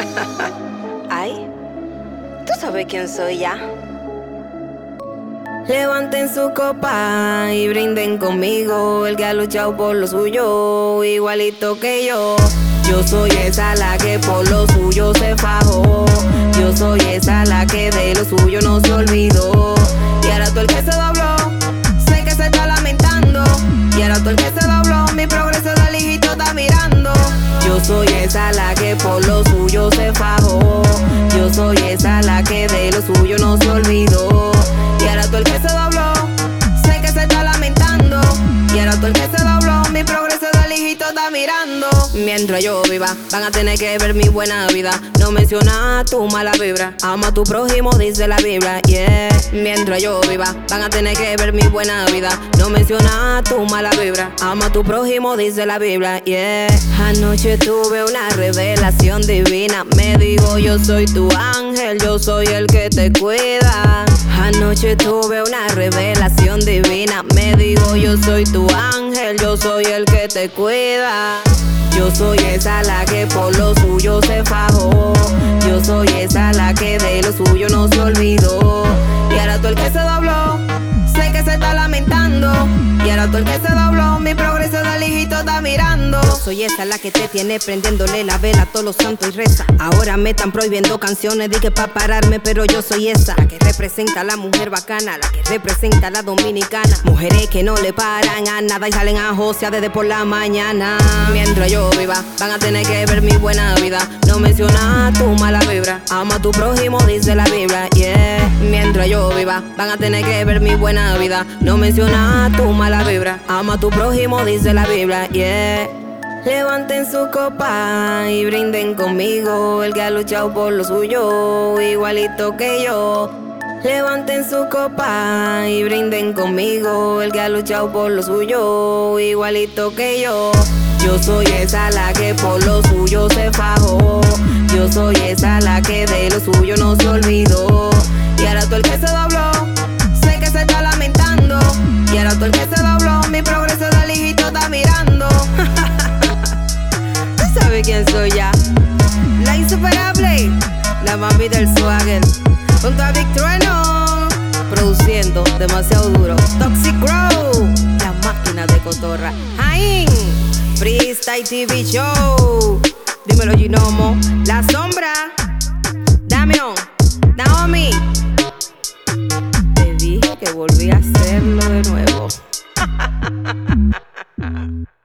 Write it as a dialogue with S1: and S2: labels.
S1: Ay, tú sabes quién soy ya.
S2: Levanten su copa y brinden conmigo, el que ha luchado por lo suyo, igualito que yo. Yo soy esa la que por lo suyo se fajó. Yo soy esa la que de lo suyo no se olvidó. Y ahora tú el que se dobló, sé que se está lamentando. Y ahora tú el que se dobló, mi progreso del hijito está mirando. Yo soy esa la que por lo suyo se fajó. Yo soy esa la que de lo suyo no se olvidó. Y ahora tú el que se dobló, sé que se está lamentando. Y ahora tú el que se dobló, mi progreso del hijito está mirando. Mientras yo viva, van a tener que ver mi buena vida. No menciona tu mala vibra. Ama a tu prójimo, dice la Biblia, yeah. Mientras yo viva, van a tener que ver mi buena vida. No menciona tu mala vibra. Ama a tu prójimo, dice la Biblia, yeah. Anoche tuve una revelación divina. Me dijo yo soy tu ángel, yo soy el que te cuida. Anoche tuve una revelación divina. Me dijo yo soy tu ángel, yo soy el que te cuida. Yo soy esa la que por lo suyo se fajó. Yo soy esa la que de lo suyo no se olvidó. Y ahora tú el que se dobló, sé que se está lamentando. Y ahora tú el que se dobló, mi progreso del hijito está mirando. Yo soy esa la que te tiene prendiéndole la vela a todos los santos y reza. Ahora me están prohibiendo canciones, di que pa' pararme, pero yo soy esa la que representa a la mujer bacana, la que representa a la dominicana. Mujeres que no le paran a nada y salen a josear desde por la mañana. Mientras yo viva, van a tener que ver mi buena vida. No menciona tu mala vibra. Ama a tu prójimo, dice la Biblia, yeah. Mientras yo viva, van a tener que ver mi buena vida. No menciona tu mala vibra. Ama a tu prójimo, dice la Biblia, yeah. Levanten su copa y brinden conmigo, el que ha luchado por lo suyo, igualito que yo. Levanten su copa y brinden conmigo, el que ha luchado por lo suyo, igualito que yo. Yo soy esa la que por lo suyo se fajó. Yo soy esa la que de lo suyo no se olvidó. Y ahora tú el que se dobló, sé que se está lamentando. Y ahora tú el que se dobló, mi progreso del hijito está mirando. ¿Tú sabes quién soy ya? La insuperable, la mami del swagger, junto a Big Trueno, produciendo demasiado duro. Toxic Grow, la máquina de cotorra. Jaín, Freestyle TV Show. Dímelo Ginomo, La Sombra, Damian, Naomi. Te dije que volví a hacerlo de nuevo.